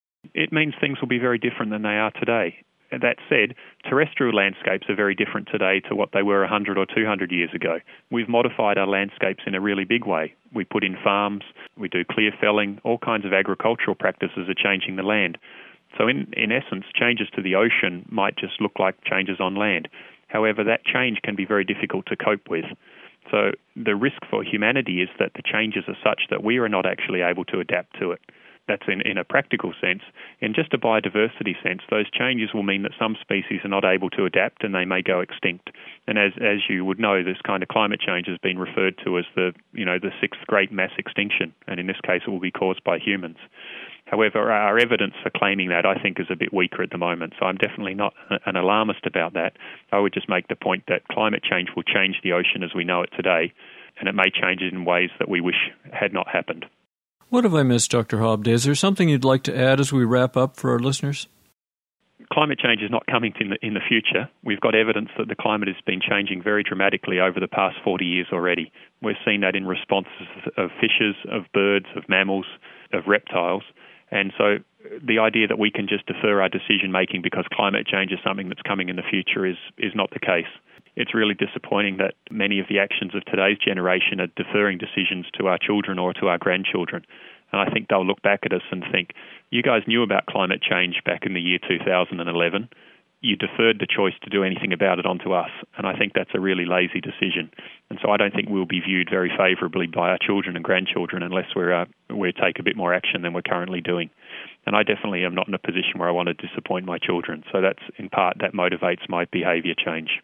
It means things will be very different than they are today. That said, terrestrial landscapes are very different today to what they were 100 or 200 years ago. We've modified our landscapes in a really big way. We put in farms, we do clear felling, all kinds of agricultural practices are changing the land. So in essence, changes to the ocean might just look like changes on land. However, that change can be very difficult to cope with. So the risk for humanity is that the changes are such that we are not actually able to adapt to it. That's in a practical sense. In just a biodiversity sense, those changes will mean that some species are not able to adapt and they may go extinct. And as you would know, this kind of climate change has been referred to as the sixth great mass extinction, and in this case it will be caused by humans. However, our evidence for claiming that, I think, is a bit weaker at the moment, so I'm definitely not an alarmist about that. I would just make the point that climate change will change the ocean as we know it today, and it may change it in ways that we wish had not happened. What have I missed, Dr. Hobday? Is there something you'd like to add as we wrap up for our listeners? Climate change is not coming in the future. We've got evidence that the climate has been changing very dramatically over the past 40 years already. We've seen that in responses of fishes, of birds, of mammals, of reptiles. And so the idea that we can just defer our decision-making because climate change is something that's coming in the future is not the case. It's really disappointing that many of the actions of today's generation are deferring decisions to our children or to our grandchildren. And I think they'll look back at us and think, you guys knew about climate change back in the year 2011. You deferred the choice to do anything about it onto us. And I think that's a really lazy decision. And so I don't think we'll be viewed very favourably by our children and grandchildren unless we take a bit more action than we're currently doing. And I definitely am not in a position where I want to disappoint my children. So that's, in part, that motivates my behaviour change.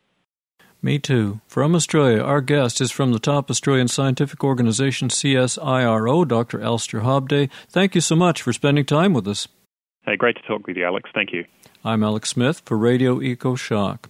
Me too. From Australia, our guest is from the top Australian scientific organisation CSIRO, Dr. Alistair Hobday. Thank you so much for spending time with us. Hey, great to talk with you, Alex. Thank you. I'm Alex Smith for Radio EcoShock.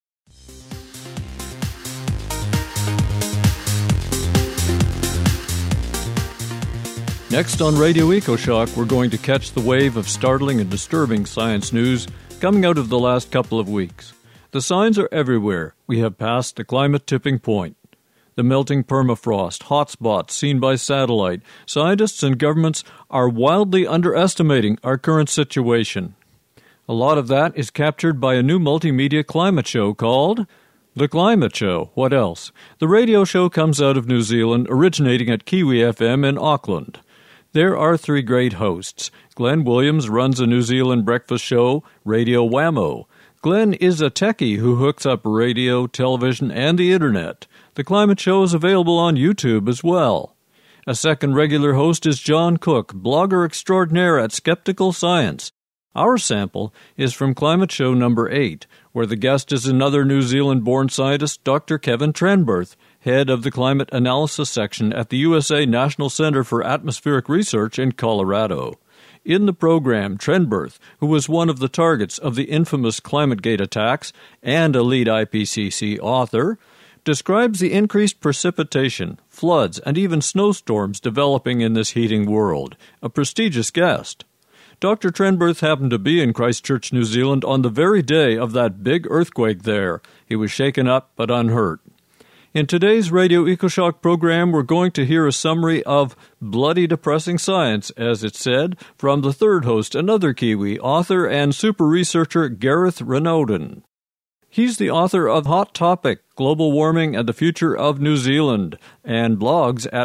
Next on Radio EcoShock, we're going to catch the wave of startling and disturbing science news coming out of the last couple of weeks. The signs are everywhere. We have passed the climate tipping point. The melting permafrost, hotspots seen by satellite. Scientists and governments are wildly underestimating our current situation. A lot of that is captured by a new multimedia climate show called The Climate Show. What else? The radio show comes out of New Zealand, originating at Kiwi FM in Auckland. There are three great hosts. Glenn Williams runs a New Zealand breakfast show, Radio Whammo. Glenn is a techie who hooks up radio, television, and the Internet. The Climate Show is available on YouTube as well. A second regular host is John Cook, blogger extraordinaire at Skeptical Science. Our sample is from Climate Show number 8, where the guest is another New Zealand-born scientist, Dr. Kevin Trenberth, head of the Climate Analysis Section at the USA National Center for Atmospheric Research in Colorado. In the program, Trenberth, who was one of the targets of the infamous ClimateGate attacks and a lead IPCC author, describes the increased precipitation, floods, and even snowstorms developing in this heating world. A prestigious guest. Dr. Trenberth happened to be in Christchurch, New Zealand on the very day of that big earthquake there. He was shaken up but unhurt. In today's Radio EcoShock program, we're going to hear a summary of bloody depressing science, as it said, from the third host, another Kiwi, author and super researcher Gareth Renaudin. He's the author of Hot Topic, Global Warming and the Future of New Zealand, and blogs at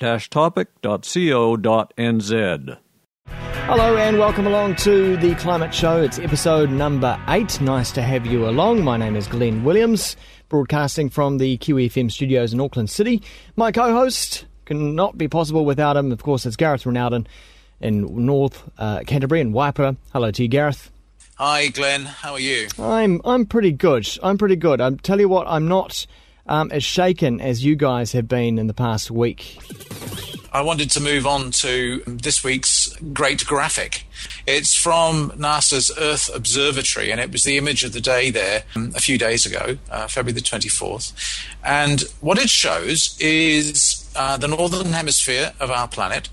hot-topic.co.nz. Hello and welcome along to The Climate Show. It's episode number 8. Nice to have you along. My name is Glenn Williams, broadcasting from the Kiwi FM studios in Auckland City. My co-host cannot be possible without him. Of course, it's Gareth Renaudin in North Canterbury and Waipara. Hello to you, Gareth. Hi, Glenn. How are you? I'm pretty good. I tell you what, I'm not as shaken as you guys have been in the past week. I wanted to move on to this week's great graphic. It's from NASA's Earth Observatory, and it was the image of the day there a few days ago, February the 24th. And what it shows is the northern hemisphere of our planet,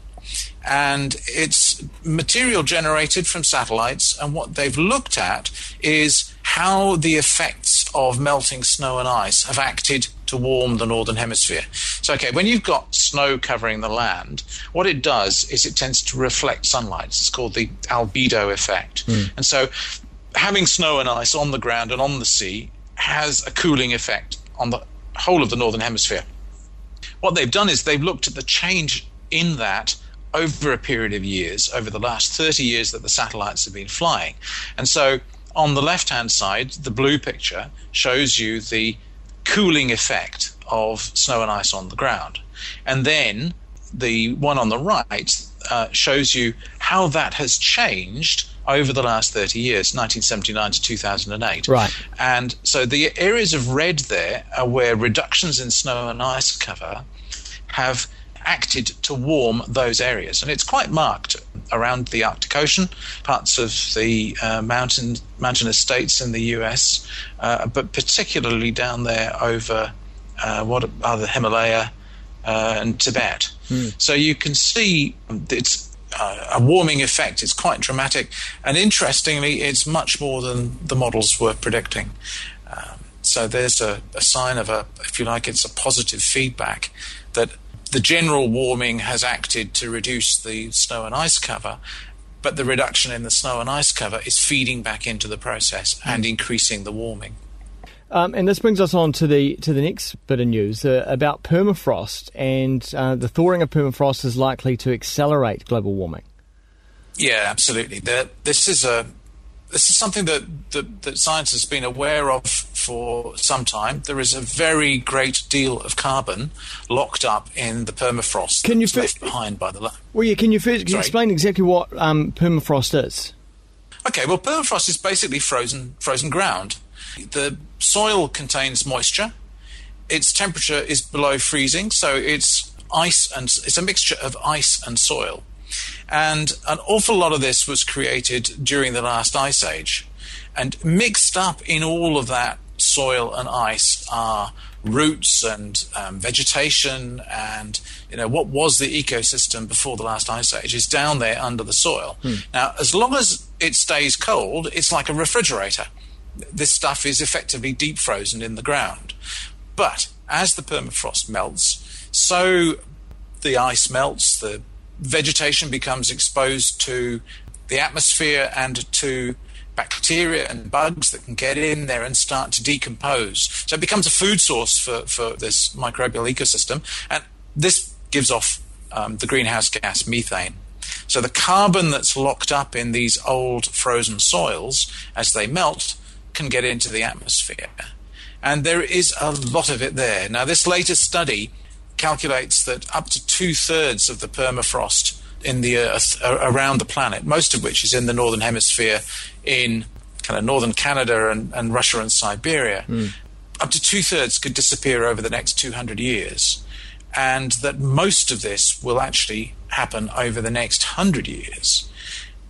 and it's material generated from satellites, and what they've looked at is how the effects of melting snow and ice have acted to warm the northern hemisphere. So, okay, when you've got snow covering the land, what it does is it tends to reflect sunlight. It's called the albedo effect. And so having snow and ice on the ground and on the sea has a cooling effect on the whole of the northern hemisphere. What they've done is they've looked at the change in that over a period of years, over the last 30 years that the satellites have been flying. And so on the left-hand side, the blue picture shows you the cooling effect of snow and ice on the ground. And then the one on the right shows you how that has changed over the last 30 years, 1979 to 2008. Right. And so the areas of red there are where reductions in snow and ice cover have acted to warm those areas, and it's quite marked around the Arctic Ocean, parts of the mountainous states in the US, but particularly down there over what are the Himalaya and Tibet. So you can see it's a warming effect. It's quite dramatic, and interestingly, it's much more than the models were predicting. So there's a sign of if you like, it's a positive feedback that the general warming has acted to reduce the snow and ice cover, but the reduction in the snow and ice cover is feeding back into the process and increasing the warming. And this brings us on to the next bit of news about permafrost, and the thawing of permafrost is likely to accelerate global warming. Yeah, absolutely. This is something that science has been aware of for some time. There is a very great deal of carbon locked up in the permafrost left behind by the land. Well, yeah, can you explain exactly what permafrost is? Okay, well, permafrost is basically frozen ground. The soil contains moisture. Its temperature is below freezing, so it's a mixture of ice and soil. And an awful lot of this was created during the last ice age. And mixed up in all of that soil and ice are roots and vegetation, and what was the ecosystem before the last ice age is down there under the soil. Now, as long as it stays cold, it's like a refrigerator. This stuff is effectively deep frozen in the ground. But as the permafrost melts, so the ice melts, the vegetation becomes exposed to the atmosphere and to bacteria and bugs that can get in there and start to decompose. So it becomes a food source for this microbial ecosystem, and this gives off the greenhouse gas methane. So the carbon that's locked up in these old frozen soils, as they melt, can get into the atmosphere. And there is a lot of it there. Now, this latest study calculates that up to 2/3 of the permafrost in the Earth around the planet, most of which is in the northern hemisphere in kind of northern Canada and Russia and Siberia, up to 2/3 could disappear over the next 200 years. And that most of this will actually happen over the next 100 years.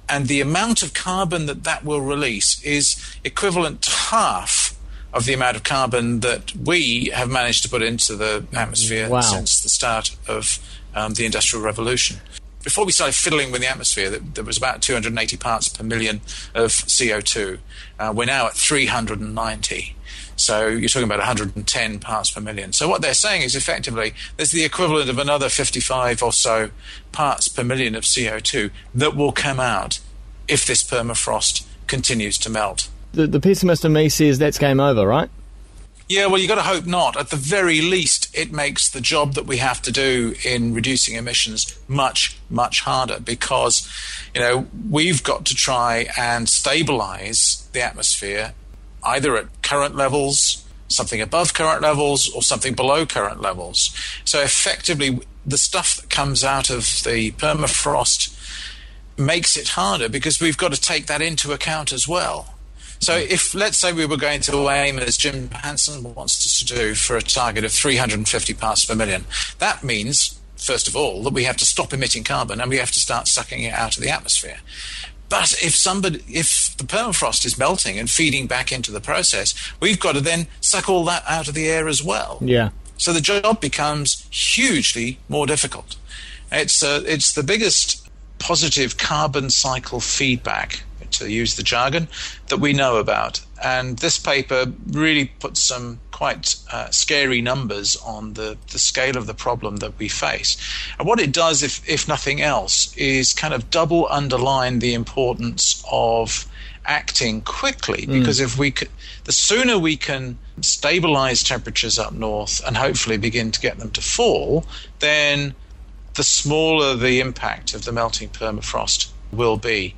And the amount of carbon that will release is equivalent to half of the amount of carbon that we have managed to put into the atmosphere since the start of the Industrial Revolution. Before we started fiddling with the atmosphere, there was about 280 parts per million of CO2. We're now at 390. So you're talking about 110 parts per million. So what they're saying is effectively there's the equivalent of another 55 or so parts per million of CO2 that will come out if this permafrost continues to melt. The pessimist in me says that's game over, right? Yeah, well, you've got to hope not. At the very least, it makes the job that we have to do in reducing emissions much, much harder because, we've got to try and stabilize the atmosphere either at current levels, something above current levels, or something below current levels. So effectively, the stuff that comes out of the permafrost makes it harder because we've got to take that into account as well. So if, let's say, we were going to aim, as Jim Hansen wants us to do, for a target of 350 parts per million, that means, first of all, that we have to stop emitting carbon and we have to start sucking it out of the atmosphere. But if the permafrost is melting and feeding back into the process, we've got to then suck all that out of the air as well. Yeah. So the job becomes hugely more difficult. It's the biggest positive carbon cycle feedback, to use the jargon, that we know about. And this paper really puts some quite scary numbers on the scale of the problem that we face. And what it does, if nothing else, is kind of double underline the importance of acting quickly. Because the sooner we can stabilize temperatures up north and hopefully begin to get them to fall, then the smaller the impact of the melting permafrost will be.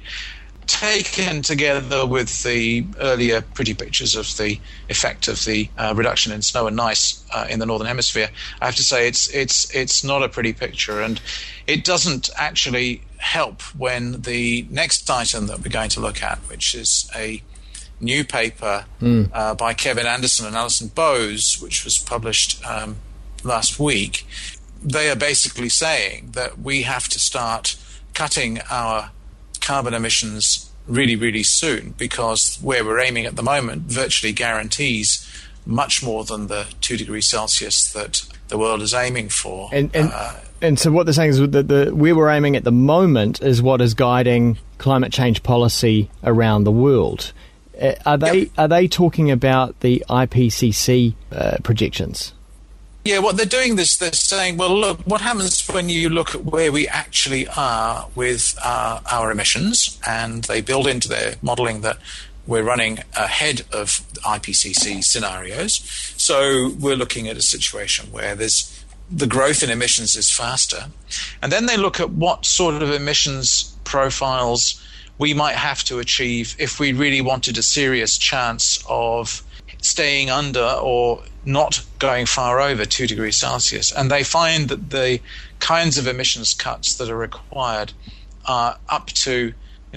Taken together with the earlier pretty pictures of the effect of the reduction in snow and ice in the Northern Hemisphere, I have to say it's not a pretty picture, and it doesn't actually help when the next item that we're going to look at, which is a new paper by Kevin Anderson and Alison Bowes, which was published last week. They are basically saying that we have to start cutting our carbon emissions really, really soon, because where we're aiming at the moment virtually guarantees much more than the 2 degrees Celsius that the world is aiming for. And so what they're saying is that where we're aiming at the moment is what is guiding climate change policy around the world. Are they talking about the IPCC projections? Yeah, what they're doing this, they're saying, well, look, what happens when you look at where we actually are with our emissions, and they build into their modelling that we're running ahead of IPCC scenarios. So we're looking at a situation where the growth in emissions is faster. And then they look at what sort of emissions profiles we might have to achieve if we really wanted a serious chance of staying under or not going far over 2 degrees Celsius. And they find that the kinds of emissions cuts that are required are up to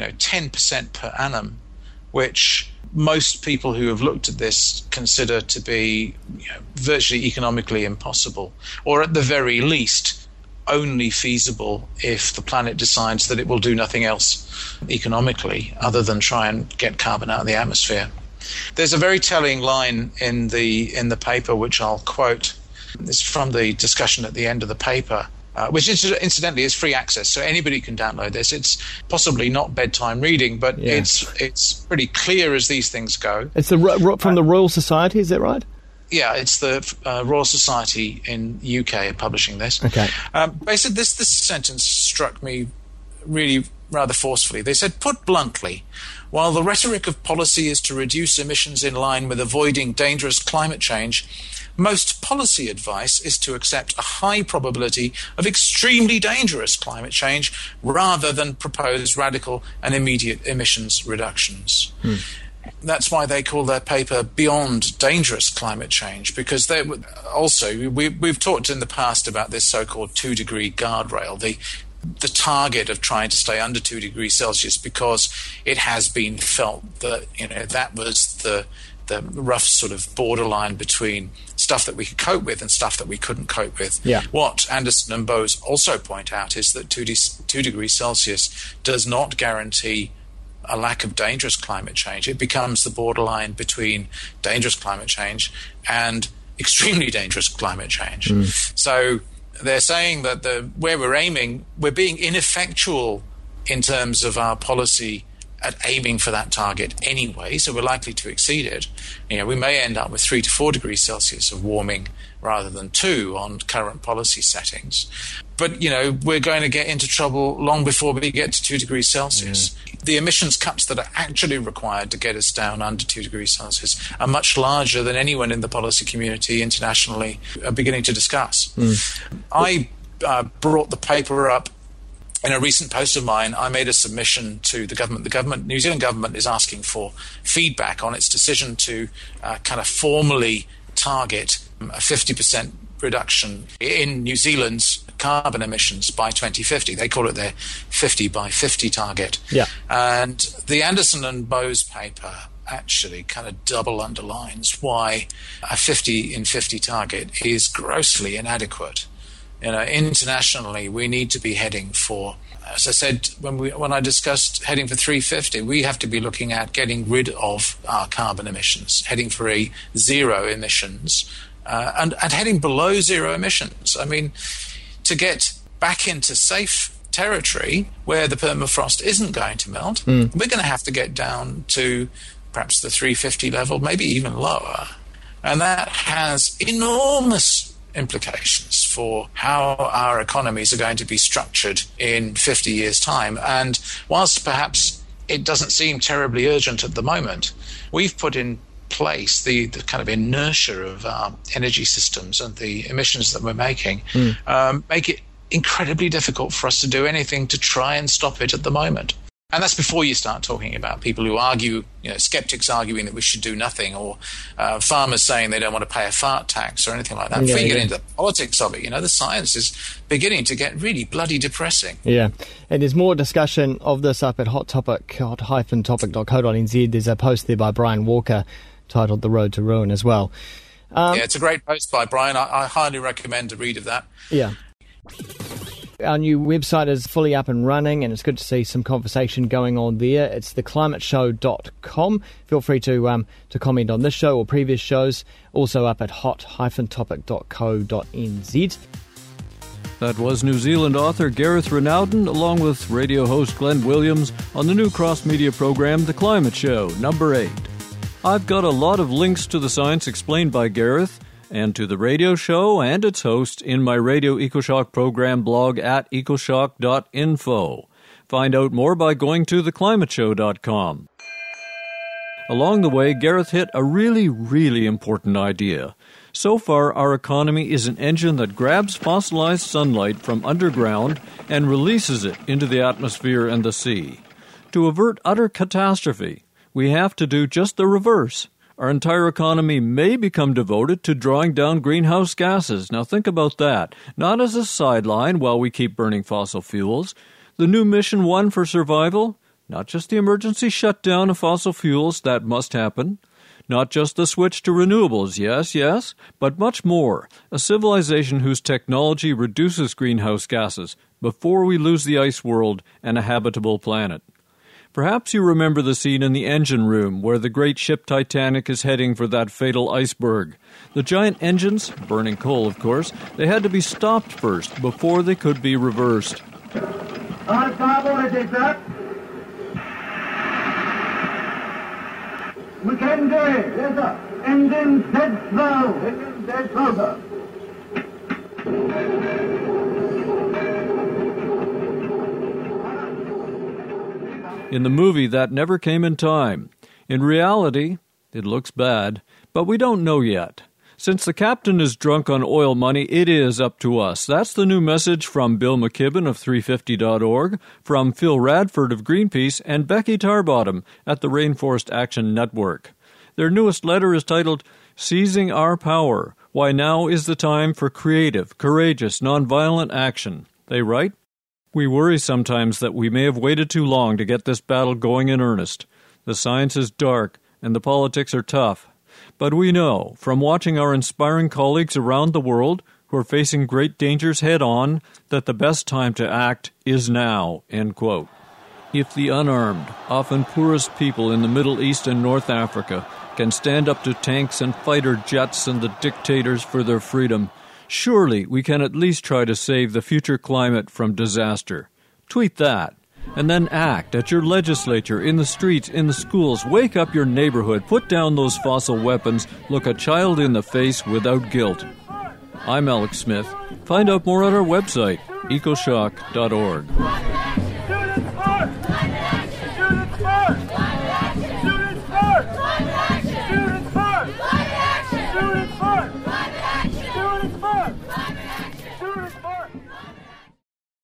10% per annum, which most people who have looked at this consider to be virtually economically impossible, or at the very least only feasible if the planet decides that it will do nothing else economically other than try and get carbon out of the atmosphere. There's a very telling line in the paper which I'll quote. It's from the discussion at the end of the paper, which incidentally is free access, so anybody can download this. It's possibly not bedtime reading, but it's pretty clear as these things go. It's from the Royal Society, is that right? Yeah, it's the Royal Society in UK publishing this. Okay. Basically, this sentence struck me really rather forcefully. They said, put bluntly, while the rhetoric of policy is to reduce emissions in line with avoiding dangerous climate change, most policy advice is to accept a high probability of extremely dangerous climate change rather than propose radical and immediate emissions reductions. That's why they call their paper Beyond Dangerous Climate Change, because they also, we've talked in the past about this so-called 2-degree guardrail, the target of trying to stay under 2 degrees Celsius, because it has been felt that that was the rough sort of borderline between stuff that we could cope with and stuff that we couldn't cope with. Yeah. What Anderson and Bose also point out is that 2 degrees Celsius does not guarantee a lack of dangerous climate change. It becomes the borderline between dangerous climate change and extremely dangerous climate change. So they're saying that where we're aiming, we're being ineffectual in terms of our policy at aiming for that target anyway, so we're likely to exceed it. We may end up with 3 to 4 degrees Celsius of warming rather than 2 on current policy settings. But, we're going to get into trouble long before we get to 2 degrees Celsius. The emissions cuts that are actually required to get us down under 2 degrees Celsius are much larger than anyone in the policy community internationally are beginning to discuss. I brought the paper up in a recent post of mine. I made a submission to the government. The New Zealand government is asking for feedback on its decision to kind of formally target a 50% reduction in New Zealand's carbon emissions by 2050. They call it their 50 by 50 target. Yeah. And the Anderson and Bose paper actually kind of double underlines why a 50 in 50 target is grossly inadequate. Internationally, we need to be heading for, as I said, when I discussed heading for 350, we have to be looking at getting rid of our carbon emissions, heading for a zero emissions, and heading below zero emissions. I mean, to get back into safe territory where the permafrost isn't going to melt, we're going to have to get down to perhaps the 350 level, maybe even lower. And that has enormous implications for how our economies are going to be structured in 50 years' time. And whilst perhaps it doesn't seem terribly urgent at the moment, we've put in place the kind of inertia of our energy systems and the emissions that we're making make it incredibly difficult for us to do anything to try and stop it at the moment. And that's before you start talking about people who argue, skeptics arguing that we should do nothing, or farmers saying they don't want to pay a fart tax or anything like that. Before you get into the politics of it, the science is beginning to get really bloody depressing. Yeah. And there's more discussion of this up at hot-topic.co.nz. There's a post there by Brian Walker titled The Road to Ruin as well. It's a great post by Brian. I highly recommend a read of that. Yeah. Our new website is fully up and running, and it's good to see some conversation going on there. It's theclimateshow.com. Feel free to comment on this show or previous shows, also up at hot-topic.co.nz. That was New Zealand author Gareth Rinalden, along with radio host Glenn Williams, on the new cross-media program, The Climate Show, number 8. I've got a lot of links to the science explained by Gareth, and to the radio show and its host in my Radio EcoShock program blog at ecoshock.info. Find out more by going to theclimateshow.com. Along the way, Gareth hit a really, really important idea. So far, our economy is an engine that grabs fossilized sunlight from underground and releases it into the atmosphere and the sea. To avert utter catastrophe, we have to do just the reverse. Our entire economy may become devoted to drawing down greenhouse gases. Now think about that. Not as a sideline while we keep burning fossil fuels. The new Mission 1 for survival, not just the emergency shutdown of fossil fuels, that must happen. Not just the switch to renewables, yes, but much more. A civilization whose technology reduces greenhouse gases before we lose the ice world and a habitable planet. Perhaps you remember the scene in the engine room where the great ship Titanic is heading for that fatal iceberg. The giant engines, burning coal of course, they had to be stopped first before they could be reversed. On starboard, is it, sir? We can do it. Yes, sir. Engine dead slow. Engine dead slow, sir. In the movie, that never came in time. In reality, it looks bad, but we don't know yet. Since the captain is drunk on oil money, it is up to us. That's the new message from Bill McKibben of 350.org, from Phil Radford of Greenpeace, and Becky Tarbottom at the Rainforest Action Network. Their newest letter is titled, Seizing Our Power, Why Now is the Time for Creative, Courageous, Nonviolent Action. They write, We worry sometimes that we may have waited too long to get this battle going in earnest. The science is dark, and the politics are tough. But we know, from watching our inspiring colleagues around the world who are facing great dangers head-on, that the best time to act is now, end quote. If the unarmed, often poorest people in the Middle East and North Africa can stand up to tanks and fighter jets and the dictators for their freedom, surely we can at least try to save the future climate from disaster. Tweet that. And then act at your legislature, in the streets, in the schools. Wake up your neighborhood. Put down those fossil weapons. Look a child in the face without guilt. I'm Alex Smith. Find out more at our website, ecoshock.org.